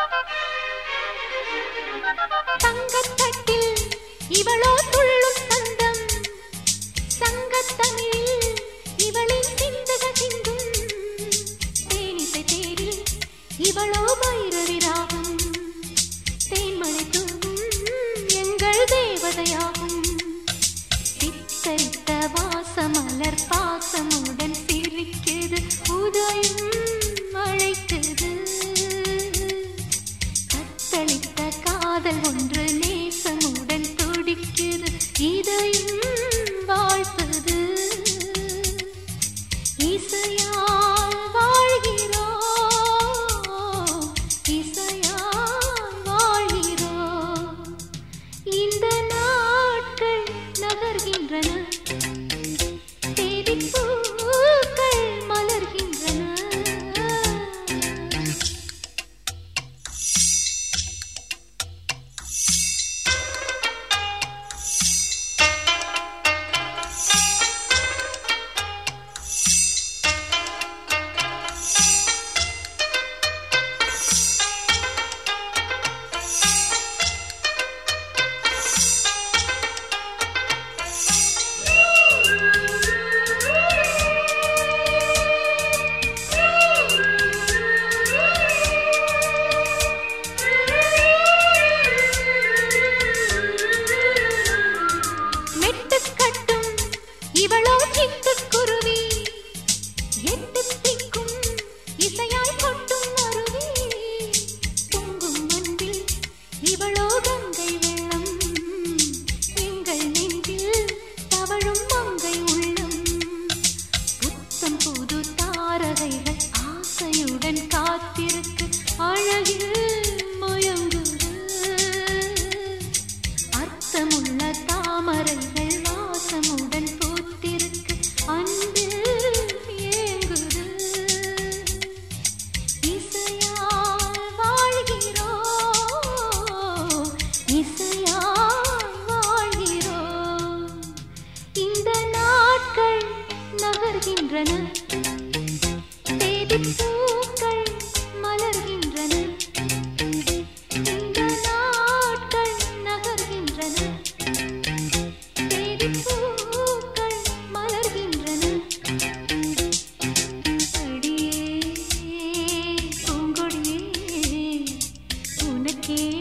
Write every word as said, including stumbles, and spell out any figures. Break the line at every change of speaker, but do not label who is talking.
தங்கத்தட்டில் இவளோ துள்ளும் சந்தம், சங்கத்தமிழில் இவளின் சிந்துகள் சிந்தும், தேனிசை தேரில் இவளோ பைரவி ராகம், தேன்மழை தூவும் எங்கள் தேவதையாகும். சித்தரித்த வாசமலர் பாசமுடன் சிரிக்குது, உதயம் அழைக்குது, கத்தளித்த காதல் ஒன்று நேசமுடன் துடிக்குது, இதயம் வாழ்த்துது. இசையால் வாழ்கிறோம், இசையால் வாழ்கிறோம். இந்த நாட்கள் நகர்கின்றன, தேடிப் பூக்கள் மலர்கின்றன. இவளோ சிட்டுக்குருவி, எட்டு திக்கும் இசையாய் கொட்டும் அருவி, பொங்கும் அன்பில் இவளோ கங்கை வெள்ளம், எங்கள் நெஞ்சில் தவழும் மங்கை உள்ளம். புத்தம் புது தாரகைகள் ஆசையுடன் காத்திருக்கு, அழகில் மயங்குது, அர்த்தமுள்ள தாமரைகள் வாசமுடன் பூத்திருக்கு, அன்பில் ஏங்குது. இசையால் வாழ்கிறோம், இசையால் வாழ்கிறோம். இந்த நாட்கள் நகர்கின்றன, தேடிப் பூக்கள் மலர்கின்றன. இந்த நாட்கள் நகர்கின்றன, தேடிப் பூக்கள் மலர்கின்றன. அடியே பூங்கொடியே, உனக்கே